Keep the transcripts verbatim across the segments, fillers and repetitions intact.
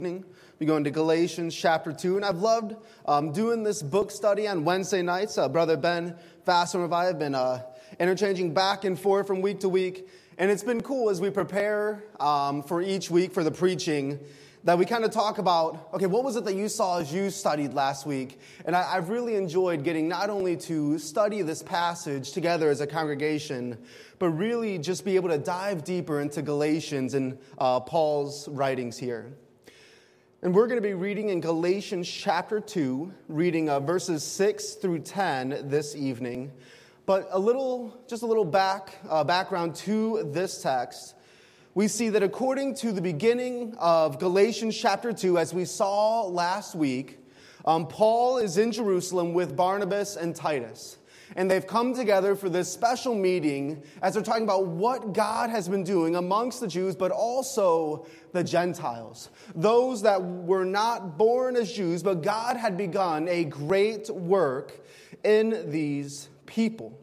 We go into Galatians chapter two, and I've loved um, doing this book study on Wednesday nights. Uh, Brother Ben Fassler and I have been uh, interchanging back and forth from week to week, and it's been cool as we prepare um, for each week for the preaching that we kind of talk about, okay, what was it that you saw as you studied last week? And I, I've really enjoyed getting not only to study this passage together as a congregation, but really just be able to dive deeper into Galatians and uh, Paul's writings here. And we're going to be reading in Galatians chapter two, reading uh, verses six through ten this evening. But a little, just a little back uh, background to this text. We see that according to the beginning of Galatians chapter two, as we saw last week, um, Paul is in Jerusalem with Barnabas and Titus. And they've come together for this special meeting as they're talking about what God has been doing amongst the Jews, but also the Gentiles. Those that were not born as Jews, but God had begun a great work in these people.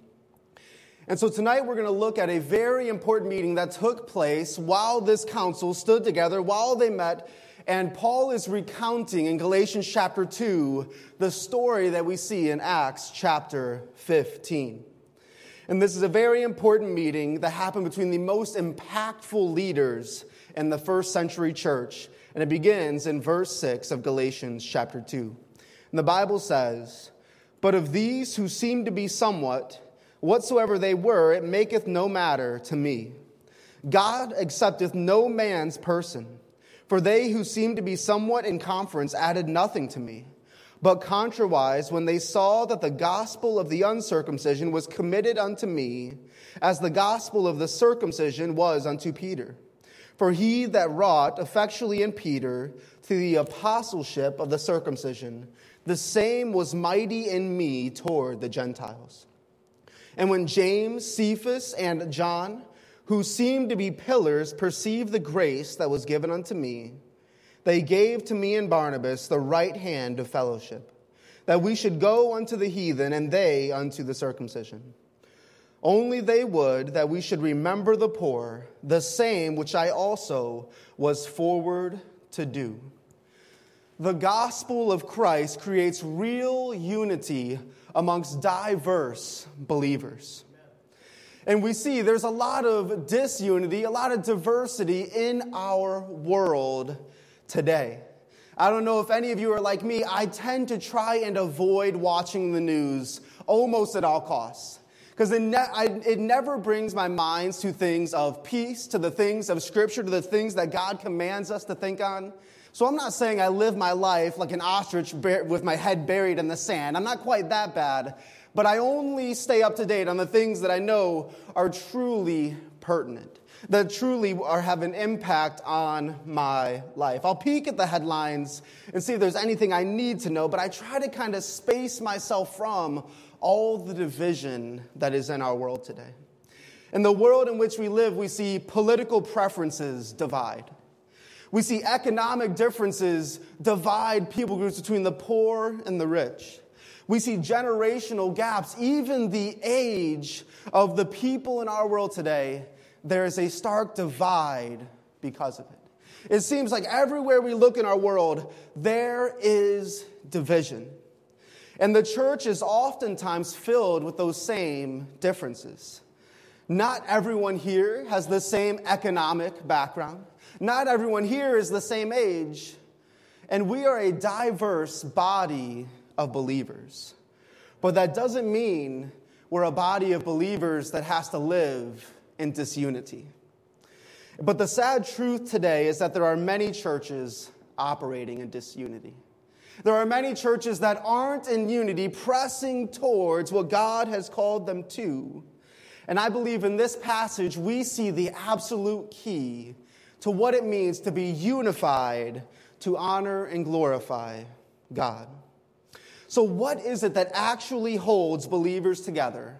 And so tonight we're going to look at a very important meeting that took place while this council stood together, while they met. And Paul is recounting in Galatians chapter two the story that we see in Acts chapter fifteen. And this is a very important meeting that happened between the most impactful leaders in the first century church. And it begins in verse six of Galatians chapter two. And the Bible says, "But of these who seem to be somewhat, whatsoever they were, it maketh no matter to me. God accepteth no man's person. For they who seemed to be somewhat in conference added nothing to me. But contrariwise, when they saw that the gospel of the uncircumcision was committed unto me, as the gospel of the circumcision was unto Peter. For he that wrought effectually in Peter to the apostleship of the circumcision, the same was mighty in me toward the Gentiles. And when James, Cephas, and John, who seemed to be pillars, perceived the grace that was given unto me, they gave to me and Barnabas the right hand of fellowship, that we should go unto the heathen, and they unto the circumcision. Only they would that we should remember the poor, the same which I also was forward to do." The gospel of Christ creates real unity amongst diverse believers. And we see there's a lot of disunity, a lot of diversity in our world today. I don't know if any of you are like me. I tend to try and avoid watching the news almost at all costs. Because it, ne- I, it never brings my mind to things of peace, to the things of Scripture, to the things that God commands us to think on. So I'm not saying I live my life like an ostrich with my head buried in the sand. I'm not quite that bad. But I only stay up to date on the things that I know are truly pertinent, that truly are have an impact on my life. I'll peek at the headlines and see if there's anything I need to know, but I try to kind of space myself from all the division that is in our world today. In the world in which we live, we see political preferences divide. We see economic differences divide people groups between the poor and the rich. We see generational gaps. Even the age of the people in our world today, there is a stark divide because of it. It seems like everywhere we look in our world, there is division. And the church is oftentimes filled with those same differences. Not everyone here has the same economic background. Not everyone here is the same age. And we are a diverse body of believers. But that doesn't mean we're a body of believers that has to live in disunity. But the sad truth today is that there are many churches operating in disunity. There are many churches that aren't in unity, pressing towards what God has called them to. And I believe in this passage we see the absolute key to what it means to be unified, to honor and glorify God. So what is it that actually holds believers together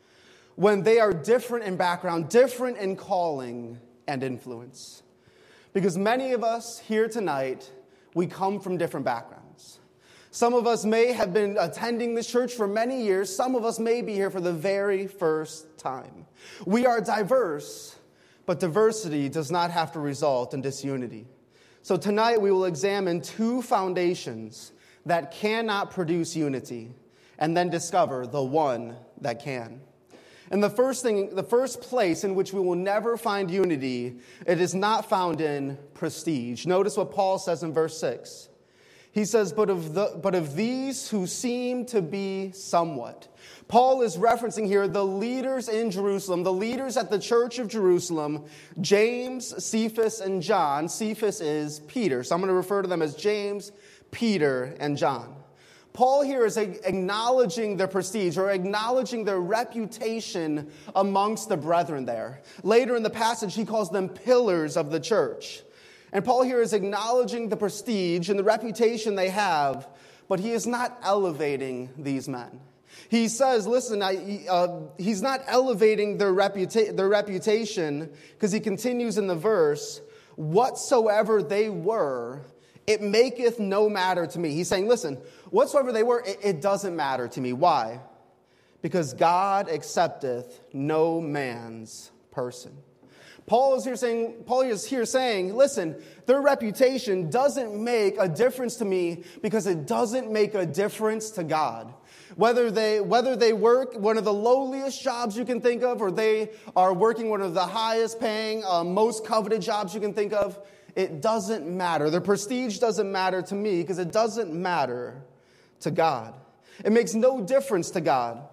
when they are different in background, different in calling and influence? Because many of us here tonight, we come from different backgrounds. Some of us may have been attending this church for many years. Some of us may be here for the very first time. We are diverse, but diversity does not have to result in disunity. So tonight we will examine two foundations that cannot produce unity, and then discover the one that can. And the first thing, the first place in which we will never find unity, it is not found in prestige. Notice what Paul says in verse six. He says, but of, the, but of these who seem to be somewhat. Paul is referencing here the leaders in Jerusalem, the leaders at the church of Jerusalem, James, Cephas, and John. Cephas is Peter, so I'm going to refer to them as James, Peter, and John. Paul here is acknowledging their prestige or acknowledging their reputation amongst the brethren there. Later in the passage, he calls them pillars of the church. And Paul here is acknowledging the prestige and the reputation they have, but he is not elevating these men. He says, listen, I, uh, he's not elevating their, reputa- their reputation, because he continues in the verse, whatsoever they were, it maketh no matter to me. He's saying, listen, whatsoever they were, it, it doesn't matter to me. Why? Because God accepteth no man's person. Paul is here saying, Paul is here saying, listen, their reputation doesn't make a difference to me because it doesn't make a difference to God. Whether they, whether they work one of the lowliest jobs you can think of, or they are working one of the highest paying, uh, most coveted jobs you can think of, it doesn't matter. Their prestige doesn't matter to me because it doesn't matter to God. It makes no difference to God.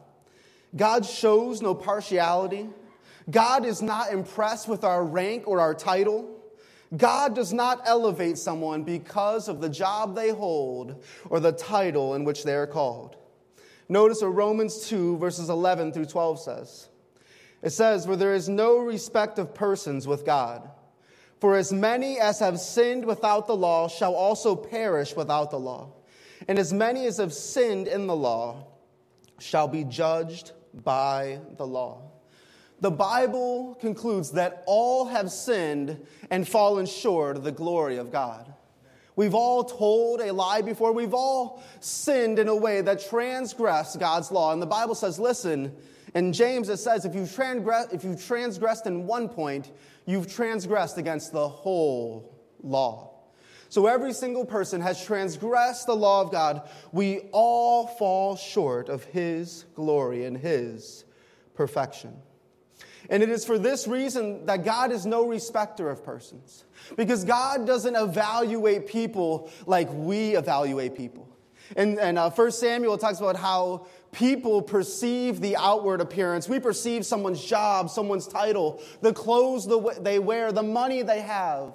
God shows no partiality. God is not impressed with our rank or our title. God does not elevate someone because of the job they hold or the title in which they are called. Notice what Romans two, verses eleven through twelve says. It says, for there is no respect of persons with God. For as many as have sinned without the law shall also perish without the law. And as many as have sinned in the law shall be judged by the law. The Bible concludes that all have sinned and fallen short of the glory of God. We've all told a lie before. We've all sinned in a way that transgressed God's law. And the Bible says, listen, in James it says, if you've, transgress, if you've transgressed in one point, you've transgressed against the whole law. So every single person has transgressed the law of God. We all fall short of His glory and His perfection. And it is for this reason that God is no respecter of persons. Because God doesn't evaluate people like we evaluate people. And, and uh, First Samuel talks about how people perceive the outward appearance. We perceive someone's job, someone's title, the clothes they wear, the money they have.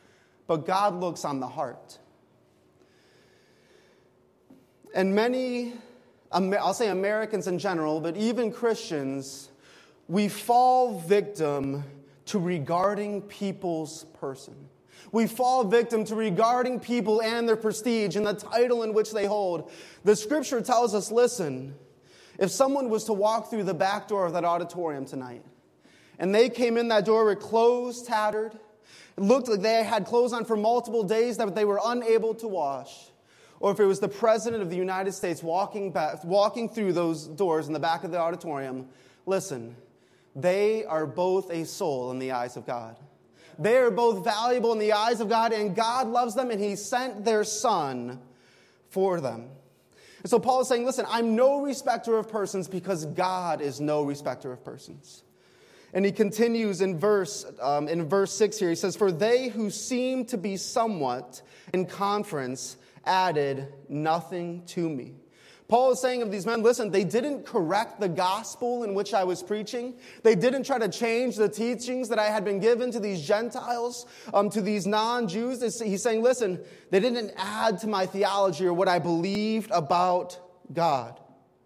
But God looks on the heart. And many, I'll say Americans in general, but even Christians, we fall victim to regarding people's person. We fall victim to regarding people and their prestige and the title in which they hold. The scripture tells us, listen, if someone was to walk through the back door of that auditorium tonight, and they came in that door with clothes tattered, it looked like they had clothes on for multiple days that they were unable to wash, or if it was the President of the United States walking back, walking through those doors in the back of the auditorium, listen, they are both a soul in the eyes of God. They are both valuable in the eyes of God, and God loves them, and He sent their Son for them. And so Paul is saying, listen, I'm no respecter of persons because God is no respecter of persons. And he continues in verse, um, in verse six here. He says, for they who seem to be somewhat in conference added nothing to me. Paul is saying of these men, listen, they didn't correct the gospel in which I was preaching. They didn't try to change the teachings that I had been given to these Gentiles, um, to these non-Jews. He's saying, listen, they didn't add to my theology or what I believed about God.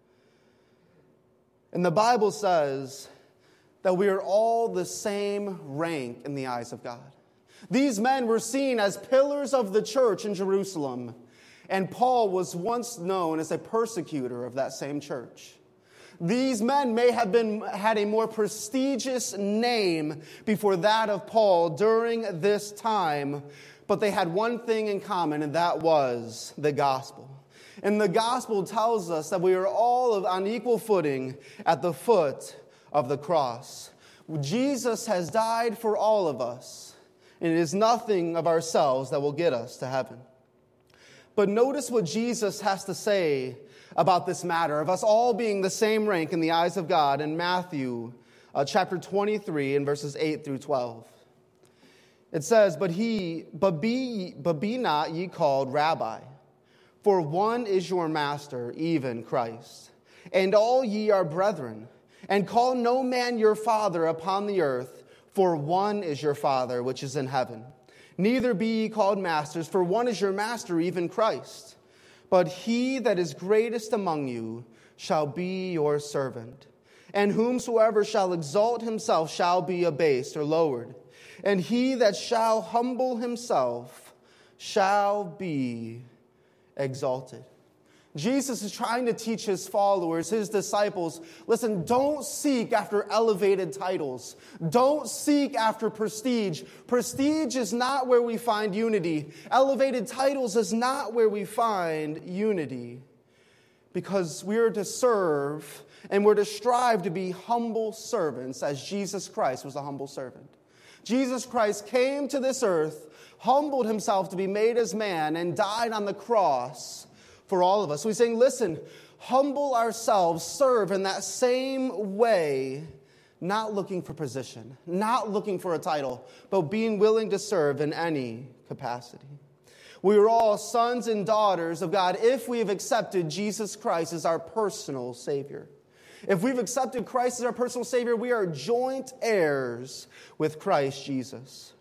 And the Bible says that we are all the same rank in the eyes of God. These men were seen as pillars of the church in Jerusalem. And Paul was once known as a persecutor of that same church. These men may have been had a more prestigious name before that of Paul during this time, but they had one thing in common, and that was the gospel. And the gospel tells us that we are all on equal footing at the foot of the cross. Jesus has died for all of us, And it is nothing of ourselves that will get us to heaven. But notice what Jesus has to say about this matter of us all being the same rank in the eyes of God in Matthew uh, chapter twenty-three and verses eight through twelve. It says, But he, but be, but be not ye called rabbi, for one is your master, even Christ. And all ye are brethren. And call no man your father upon the earth, for one is your Father which is in heaven. Neither be ye called masters, for one is your master, even Christ. But he that is greatest among you shall be your servant. And whomsoever shall exalt himself shall be abased or lowered. And he that shall humble himself shall be exalted. Jesus is trying to teach his followers, his disciples, listen, don't seek after elevated titles. Don't seek after prestige. Prestige is not where we find unity. Elevated titles is not where we find unity. Because we are to serve and we're to strive to be humble servants as Jesus Christ was a humble servant. Jesus Christ came to this earth, humbled himself to be made as man, and died on the cross for all of us. So he's saying, listen, humble ourselves, serve in that same way, not looking for position, not looking for a title, but being willing to serve in any capacity. We are all sons and daughters of God if we have accepted Jesus Christ as our personal Savior. If we've accepted Christ as our personal Savior, we are joint heirs with Christ Jesus.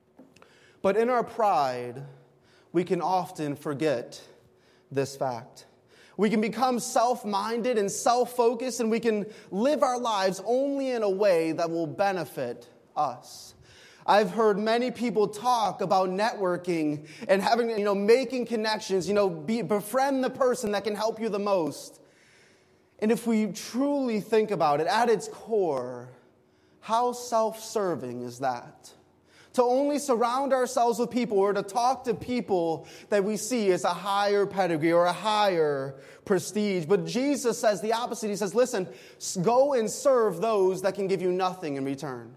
But in our pride, we can often forget this fact. We can become self-minded and self-focused, and we can live our lives only in a way that will benefit us. I've heard many people talk about networking and having, you know, making connections, you know, be, befriend the person that can help you the most. And if we truly think about it, at its core, how self-serving is that? To only surround ourselves with people or to talk to people that we see as a higher pedigree or a higher prestige. But Jesus says the opposite. He says, listen, go and serve those that can give you nothing in return.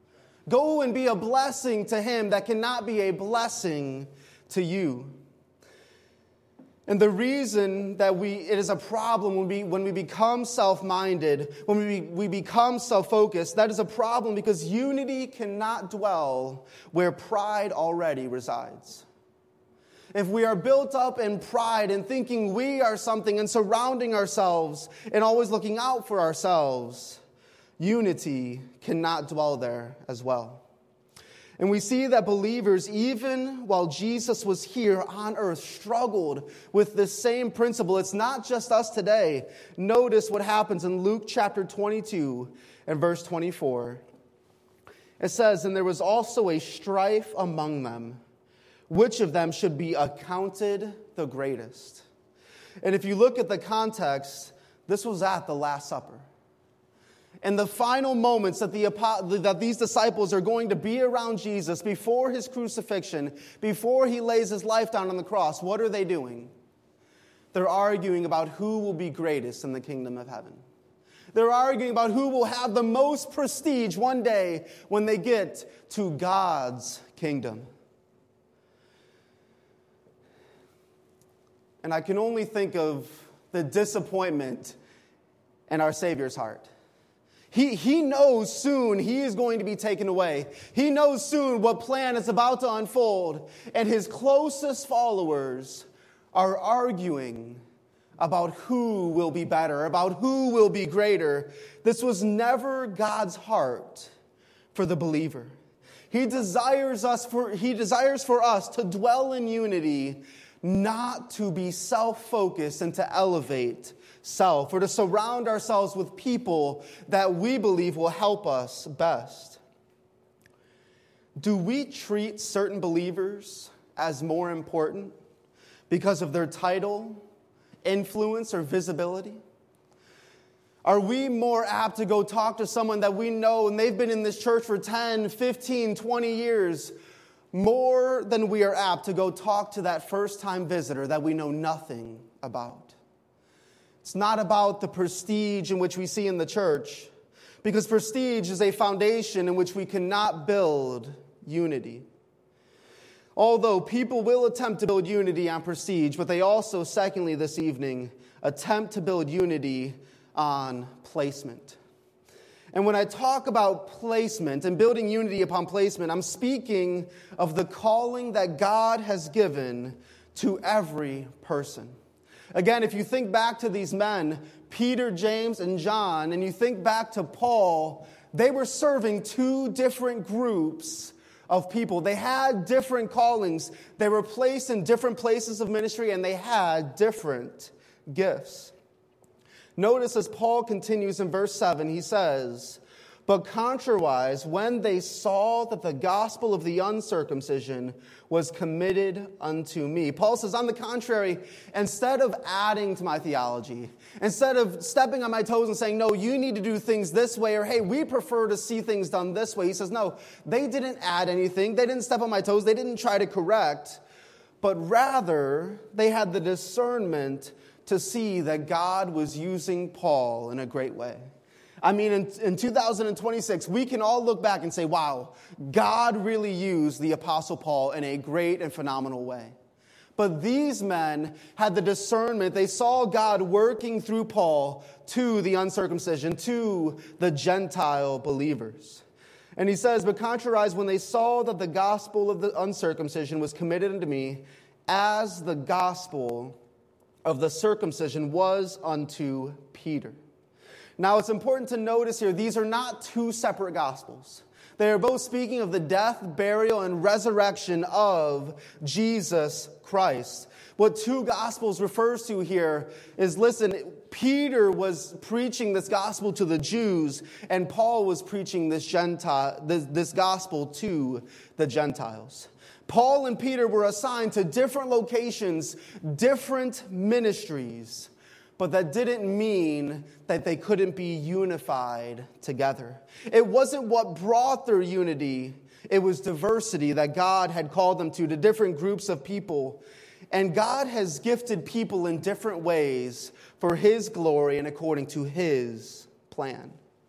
Go and be a blessing to him that cannot be a blessing to you. And the reason that we it is a problem when we when we become self-minded, when we, we become self-focused, that is a problem because unity cannot dwell where pride already resides. If we are built up in pride and thinking we are something and surrounding ourselves and always looking out for ourselves, unity cannot dwell there as well. And we see that believers, even while Jesus was here on earth, struggled with this same principle. It's not just us today. Notice what happens in Luke chapter twenty-two and verse twenty-four. It says, "And there was also a strife among them, which of them should be accounted the greatest." And if you look at the context, this was at the Last Supper. In the final moments that, the, that these disciples are going to be around Jesus before his crucifixion, before he lays his life down on the cross, what are they doing? They're arguing about who will be greatest in the kingdom of heaven. They're arguing about who will have the most prestige one day when they get to God's kingdom. And I can only think of the disappointment in our Savior's heart. He, he knows soon he is going to be taken away. He knows soon what plan is about to unfold. And his closest followers are arguing about who will be better, about who will be greater. This was never God's heart for the believer. He desires us for, he desires for us to dwell in unity, not to be self-focused and to elevate self, or to surround ourselves with people that we believe will help us best. Do we treat certain believers as more important because of their title, influence, or visibility? Are we more apt to go talk to someone that we know and they've been in this church for ten, fifteen, twenty years more than we are apt to go talk to that first-time visitor that we know nothing about? It's not about the prestige in which we see in the church, because prestige is a foundation in which we cannot build unity. Although people will attempt to build unity on prestige, but they also, secondly, this evening, attempt to build unity on placement. And when I talk about placement and building unity upon placement, I'm speaking of the calling that God has given to every person. Again, if you think back to these men, Peter, James, and John, and you think back to Paul, they were serving two different groups of people. They had different callings. They were placed in different places of ministry, and they had different gifts. Notice as Paul continues in verse seven, he says, "But contrariwise, when they saw that the gospel of the uncircumcision was committed unto me." Paul says, on the contrary, instead of adding to my theology, instead of stepping on my toes and saying, no, you need to do things this way, or hey, we prefer to see things done this way, he says, no, they didn't add anything. They didn't step on my toes. They didn't try to correct, but rather they had the discernment to see that God was using Paul in a great way. I mean, in, in two thousand twenty-six, we can all look back and say, wow, God really used the Apostle Paul in a great and phenomenal way. But these men had the discernment. They saw God working through Paul to the uncircumcision, to the Gentile believers. And he says, "But contrariwise, when they saw that the gospel of the uncircumcision was committed unto me, as the gospel of the circumcision was unto Peter." Now, it's important to notice here, these are not two separate gospels. They are both speaking of the death, burial, and resurrection of Jesus Christ. What two gospels refers to here is, listen, Peter was preaching this gospel to the Jews, and Paul was preaching this Gentile, this, this gospel to the Gentiles. Paul and Peter were assigned to different locations, different ministries, but that didn't mean that they couldn't be unified together. It wasn't what brought their unity. It was diversity that God had called them to, to different groups of people. And God has gifted people in different ways for His glory and according to His plan.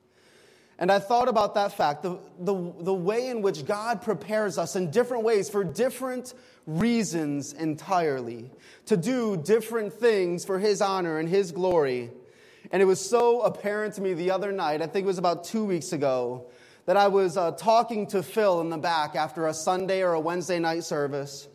And I thought about that fact, the, the, the way in which God prepares us in different ways for different reasons entirely, to do different things for His honor and His glory. And it was so apparent to me the other night, I think it was about two weeks ago, that I was uh, talking to Phil in the back after a Sunday or a Wednesday night service.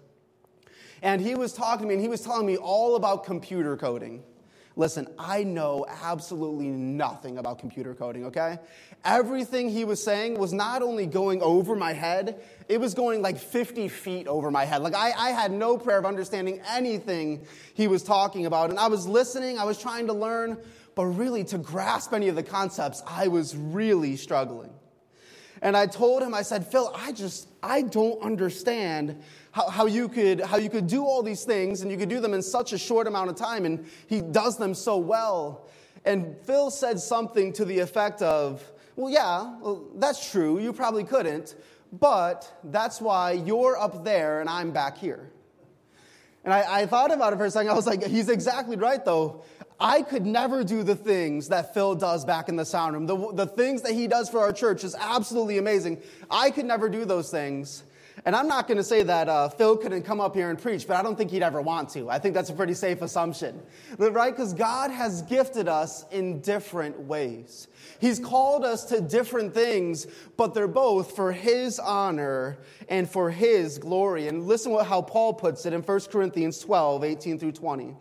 And he was talking to me, and he was telling me all about computer coding. Listen, I know absolutely nothing about computer coding, okay? Everything he was saying was not only going over my head, it was going like fifty feet over my head. Like I, I had no prayer of understanding anything he was talking about. And I was listening, I was trying to learn, but really to grasp any of the concepts, I was really struggling. And I told him, I said, Phil, I just, I don't understand how, how you could how you could do all these things, and you could do them in such a short amount of time, and he does them so well. And Phil said something to the effect of, well, yeah, well, that's true, you probably couldn't, but that's why you're up there and I'm back here. And I, I thought about it for a second, I was like, he's exactly right, though. I could never do the things that Phil does back in the sound room. The, the things that he does for our church is absolutely amazing. I could never do those things. And I'm not going to say that uh, Phil couldn't come up here and preach, but I don't think he'd ever want to. I think that's a pretty safe assumption, right? Because God has gifted us in different ways. He's called us to different things, but they're both for His honor and for His glory. And listen to how Paul puts it in First Corinthians twelve, eighteen through twenty.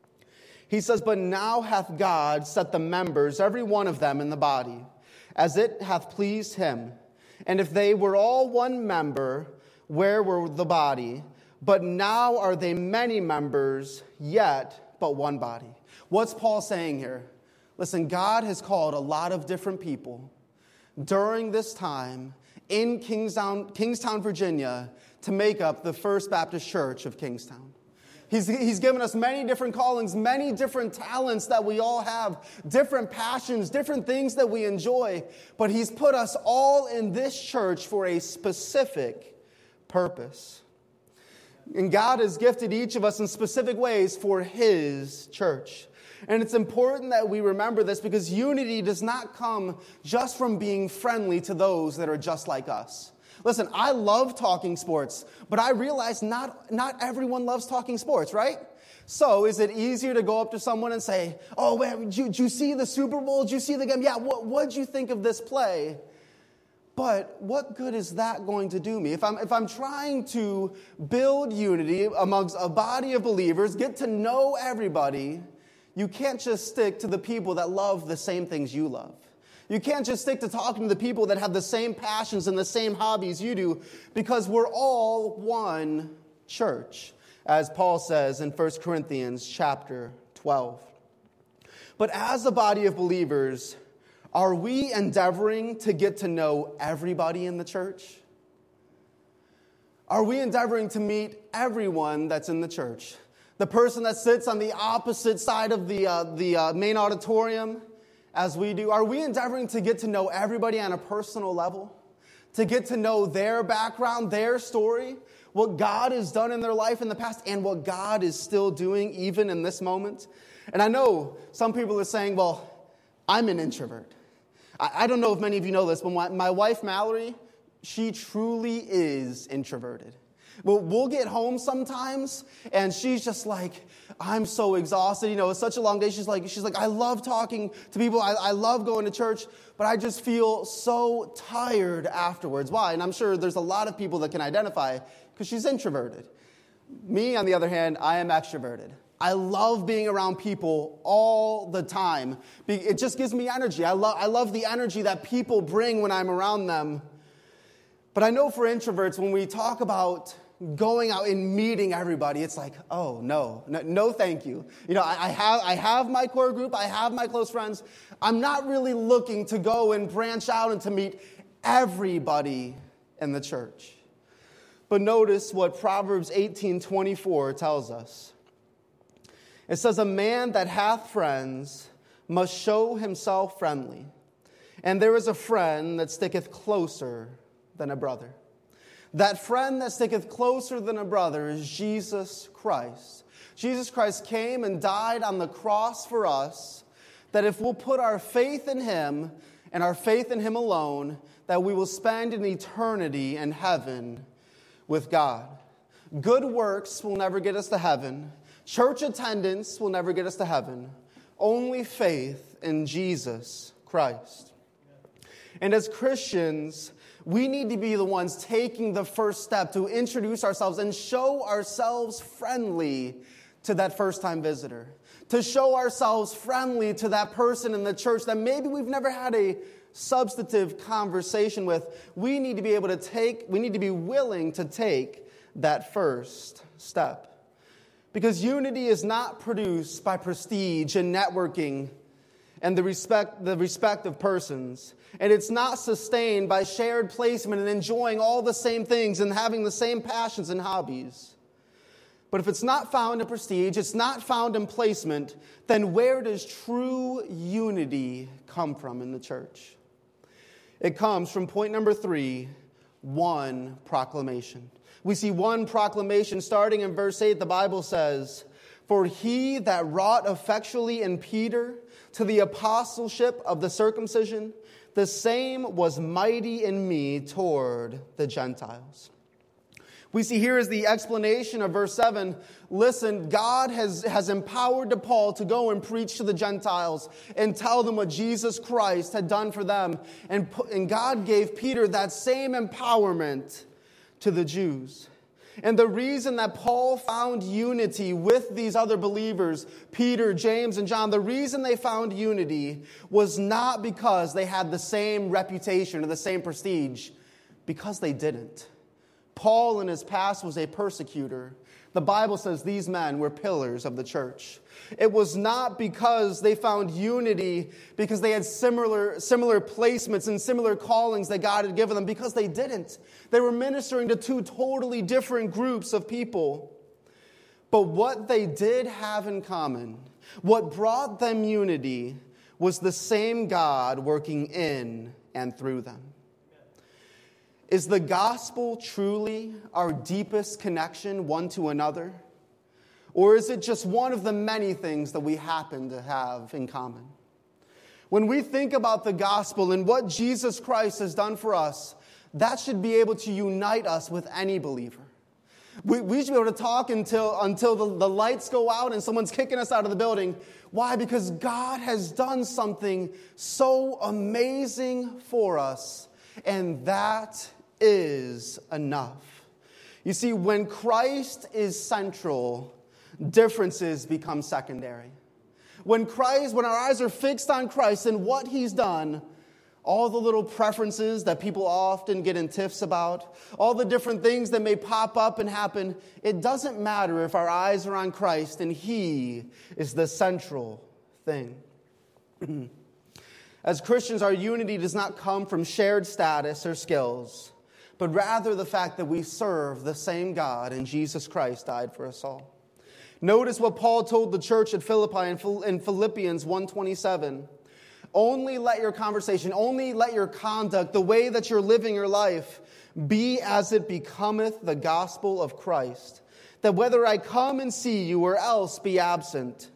He says, "But now hath God set the members, every one of them, in the body, as it hath pleased Him. And if they were all one member, where were the body? But now are they many members, yet but one body." What's Paul saying here? Listen, God has called a lot of different people during this time in Kingstown, Kingstown, Virginia, to make up the First Baptist Church of Kingstown. He's, he's given us many different callings, many different talents that we all have, different passions, different things that we enjoy. But He's put us all in this church for a specific purpose. And God has gifted each of us in specific ways for His church. And it's important that we remember this, because unity does not come just from being friendly to those that are just like us. Listen, I love talking sports, but I realize not, not everyone loves talking sports, right? So is it easier to go up to someone and say, oh, man, did you, did you see the Super Bowl? Did you see the game? Yeah, what what'd you think of this play? But what good is that going to do me? If I'm, if I'm trying to build unity amongst a body of believers, get to know everybody, you can't just stick to the people that love the same things you love. You can't just stick to talking to the people that have the same passions and the same hobbies you do, because we're all one church, as Paul says in First Corinthians chapter twelve. But as a body of believers, are we endeavoring to get to know everybody in the church? Are we endeavoring to meet everyone that's in the church? The person that sits on the opposite side of the, uh, the uh, main auditorium, as we do, are we endeavoring to get to know everybody on a personal level? To get to know their background, their story, what God has done in their life in the past, and what God is still doing even in this moment? And I know some people are saying, well, I'm an introvert. I, I don't know if many of you know this, but my, my wife, Mallory, she truly is introverted. Well, we'll get home sometimes, and she's just like, I'm so exhausted. You know, it's such a long day. She's like, she's like, I love talking to people. I, I love going to church, but I just feel so tired afterwards. Why? And I'm sure there's a lot of people that can identify because she's introverted. Me, on the other hand, I am extroverted. I love being around people all the time. It just gives me energy. I love, I love the energy that people bring when I'm around them. But I know for introverts, when we talk about going out and meeting everybody, it's like, oh, no, no, no thank you. You know, I, I have I have my core group, I have my close friends. I'm not really looking to go and branch out and to meet everybody in the church. But notice what Proverbs eighteen twenty-four tells us. It says, a man that hath friends must show himself friendly, and there is a friend that sticketh closer than a brother. That friend that sticketh closer than a brother is Jesus Christ. Jesus Christ came and died on the cross for us, that if we'll put our faith in him and our faith in him alone, that we will spend an eternity in heaven with God. Good works will never get us to heaven. Church attendance will never get us to heaven. Only faith in Jesus Christ. And as Christians, we need to be the ones taking the first step to introduce ourselves and show ourselves friendly to that first-time visitor. To show ourselves friendly to that person in the church that maybe we've never had a substantive conversation with. We need to be able to take, we need to be willing to take that first step. Because unity is not produced by prestige and networking and the respect, the respect of persons. And it's not sustained by shared placement and enjoying all the same things and having the same passions and hobbies. But if it's not found in prestige, it's not found in placement, then where does true unity come from in the church? It comes from point number three, one proclamation. We see one proclamation starting in verse eight. The Bible says, for he that wrought effectually in Peter to the apostleship of the circumcision, the same was mighty in me toward the Gentiles. We see here is the explanation of verse seven. Listen, God has, has empowered Paul to go and preach to the Gentiles and tell them what Jesus Christ had done for them. And, and God gave Peter that same empowerment to the Jews. And the reason that Paul found unity with these other believers, Peter, James, and John, the reason they found unity was not because they had the same reputation or the same prestige, because they didn't. Paul in his past was a persecutor. The Bible says these men were pillars of the church. It was not because they found unity because they had similar, similar placements and similar callings that God had given them, because they didn't. They were ministering to two totally different groups of people. But what they did have in common, what brought them unity, was the same God working in and through them. Is the gospel truly our deepest connection one to another? Or is it just one of the many things that we happen to have in common? When we think about the gospel and what Jesus Christ has done for us, that should be able to unite us with any believer. We, we should be able to talk until, until the, the lights go out and someone's kicking us out of the building. Why? Because God has done something so amazing for us, and that is enough. You see, when Christ is central, differences become secondary. When Christ, when our eyes are fixed on Christ and what He's done, all the little preferences that people often get in tiffs about, all the different things that may pop up and happen, it doesn't matter if our eyes are on Christ and He is the central thing. As Christians, our unity does not come from shared status or skills, but rather the fact that we serve the same God and Jesus Christ died for us all. Notice what Paul told the church at Philippi in Philippians one twenty-seven. Only let your conversation, only let your conduct, the way that you're living your life, be as it becometh the gospel of Christ, that whether I come and see you or else be absent,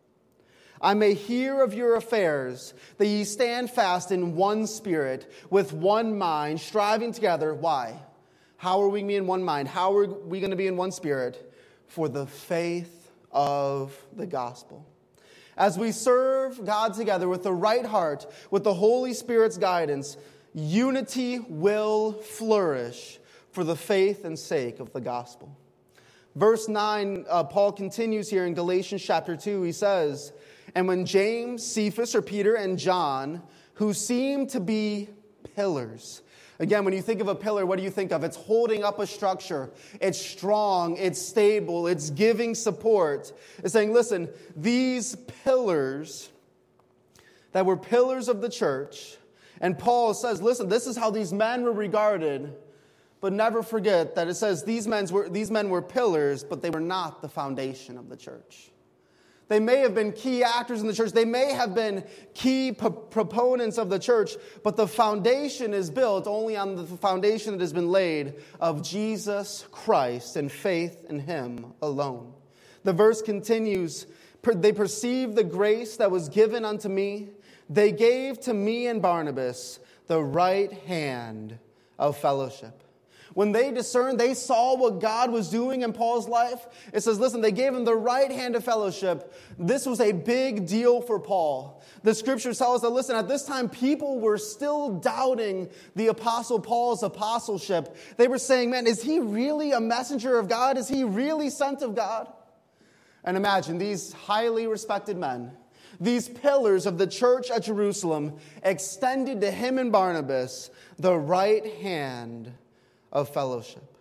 I may hear of your affairs, that ye stand fast in one spirit, with one mind, striving together. Why? How are we going to be in one mind? How are we going to be in one spirit? For the faith of the gospel. As we serve God together with the right heart, with the Holy Spirit's guidance, unity will flourish for the faith and sake of the gospel. Verse nine, uh, Paul continues here in Galatians chapter two. He says, and when James, Cephas, or Peter, and John, who seemed to be pillars. Again, when you think of a pillar, what do you think of? It's holding up a structure. It's strong. It's stable. It's giving support. It's saying, listen, these pillars that were pillars of the church, and Paul says, listen, this is how these men were regarded. But never forget that it says these men were, these men were pillars, but they were not the foundation of the church. They may have been key actors in the church. They may have been key p- proponents of the church, but the foundation is built only on the foundation that has been laid of Jesus Christ and faith in Him alone. The verse continues, they perceived the grace that was given unto me. They gave to me and Barnabas the right hand of fellowship. When they discerned, they saw what God was doing in Paul's life. It says, listen, they gave him the right hand of fellowship. This was a big deal for Paul. The scriptures tell us that, listen, at this time, people were still doubting the Apostle Paul's apostleship. They were saying, man, is he really a messenger of God? Is he really sent of God? And imagine these highly respected men, these pillars of the church at Jerusalem, extended to him and Barnabas the right hand of fellowship.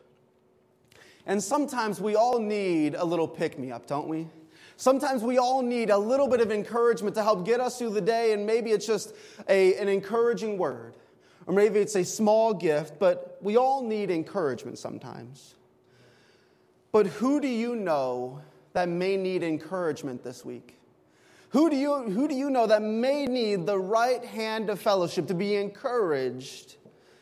And sometimes we all need a little pick-me-up, don't we? Sometimes we all need a little bit of encouragement to help get us through the day, and maybe it's just a, an encouraging word, or maybe it's a small gift, but we all need encouragement sometimes. But who do you know that may need encouragement this week? Who do you, who do you know that may need the right hand of fellowship to be encouraged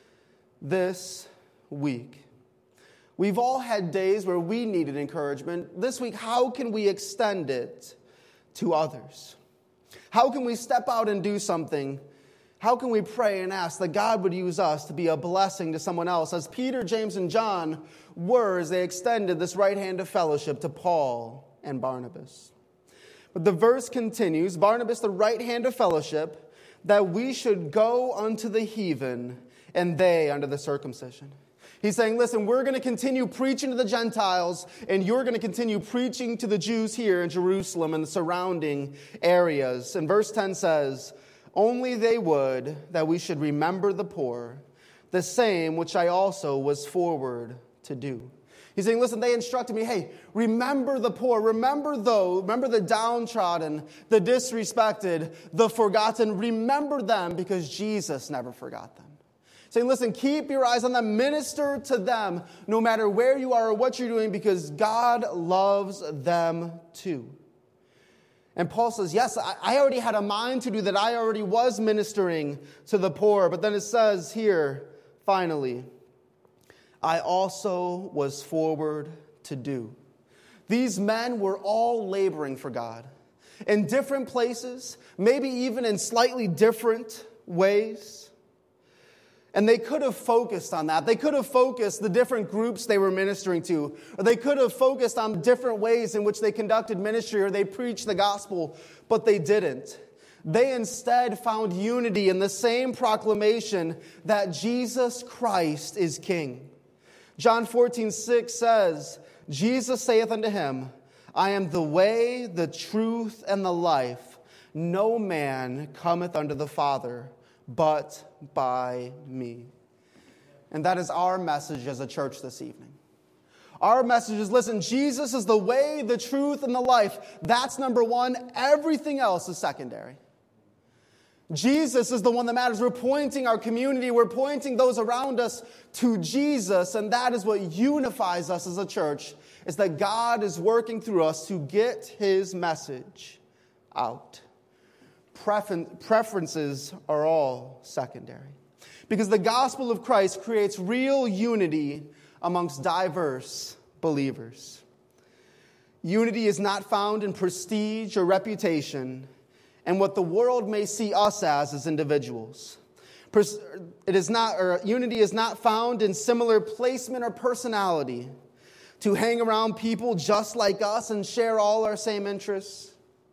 this week? We've all had days where we needed encouragement. This week, how can we extend it to others? How can we step out and do something? How can we pray and ask that God would use us to be a blessing to someone else, as Peter, James, and John were as they extended this right hand of fellowship to Paul and Barnabas? But the verse continues, Barnabas, the right hand of fellowship, that we should go unto the heathen, and they unto the circumcision. He's saying, listen, we're going to continue preaching to the Gentiles, and you're going to continue preaching to the Jews here in Jerusalem and the surrounding areas. And verse ten says, only they would that we should remember the poor, the same which I also was forward to do. He's saying, listen, they instructed me, hey, remember the poor, remember those, remember the downtrodden, the disrespected, the forgotten. Remember them because Jesus never forgot them. Saying, listen, keep your eyes on them, minister to them no matter where you are or what you're doing because God loves them too. And Paul says, yes, I already had a mind to do that. I already was ministering to the poor. But then it says here, finally, I also was forward to do. These men were all laboring for God in different places, maybe even in slightly different ways. And they could have focused on that. They could have focused the different groups they were ministering to. Or they could have focused on different ways in which they conducted ministry or they preached the gospel, but they didn't. They instead found unity in the same proclamation that Jesus Christ is King. John fourteen six says, Jesus saith unto him, I am the way, the truth, and the life. No man cometh unto the Father but by me. And that is our message as a church this evening. Our message is, listen, Jesus is the way, the truth, and the life. That's number one. Everything else is secondary. Jesus is the one that matters. We're pointing our community, we're pointing those around us to Jesus, and that is what unifies us as a church, is that God is working through us to get his message out. Preferences are all secondary. Because the gospel of Christ creates real unity amongst diverse believers. Unity is not found in prestige or reputation and what the world may see us as as individuals. It is not, or unity is not found in similar placement or personality to hang around people just like us and share all our same interests.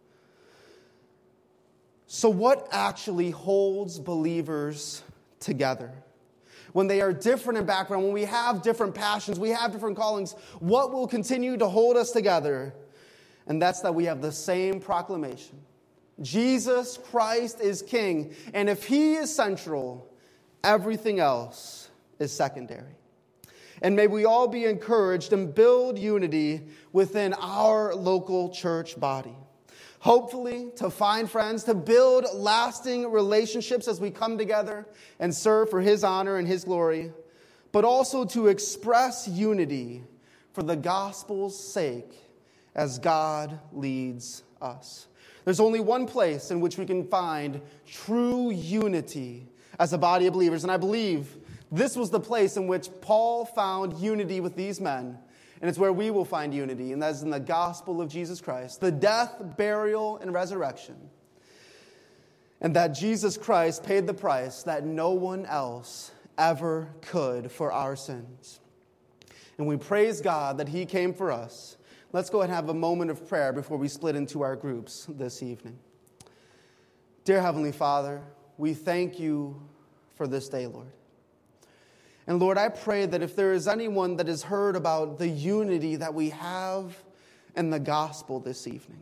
So what actually holds believers together? When they are different in background, when we have different passions, we have different callings, what will continue to hold us together? And that's that we have the same proclamation. Jesus Christ is King, and if he is central, everything else is secondary. And may we all be encouraged and build unity within our local church body. Hopefully, to find friends, to build lasting relationships as we come together and serve for his honor and his glory, but also to express unity for the gospel's sake as God leads us. There's only one place in which we can find true unity as a body of believers, and I believe this was the place in which Paul found unity with these men. And it's where we will find unity, and that is in the gospel of Jesus Christ, the death, burial, and resurrection. And that Jesus Christ paid the price that no one else ever could for our sins. And we praise God that he came for us. Let's go ahead and have a moment of prayer before we split into our groups this evening. Dear Heavenly Father, we thank you for this day, Lord. And Lord, I pray that if there is anyone that has heard about the unity that we have in the gospel this evening,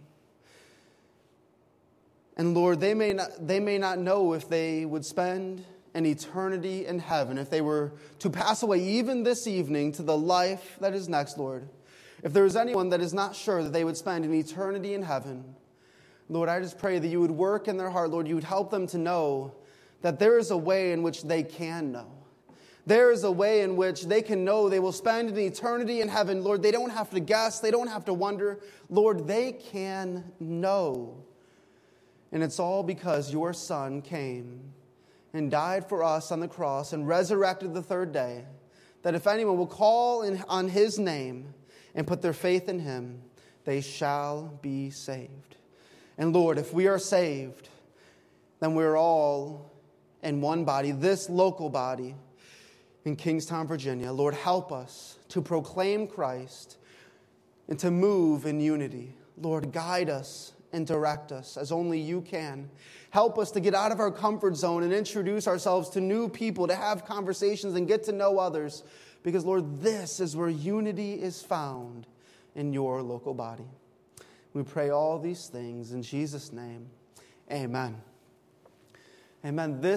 and Lord, they may not, they may not know if they would spend an eternity in heaven, if they were to pass away even this evening to the life that is next, Lord. If there is anyone that is not sure that they would spend an eternity in heaven, Lord, I just pray that you would work in their heart, Lord, you would help them to know that there is a way in which they can know. There is a way in which they can know they will spend an eternity in heaven. Lord, they don't have to guess. They don't have to wonder. Lord, they can know. And it's all because your Son came and died for us on the cross and resurrected the third day, that if anyone will call in, on his name and put their faith in him, they shall be saved. And Lord, if we are saved, then we're all in one body, this local body, in Kingstown, Virginia. Lord, help us to proclaim Christ and to move in unity. Lord, guide us and direct us as only you can. Help us to get out of our comfort zone and introduce ourselves to new people, to have conversations and get to know others. Because, Lord, this is where unity is found in your local body. We pray all these things in Jesus' name. Amen. Amen. This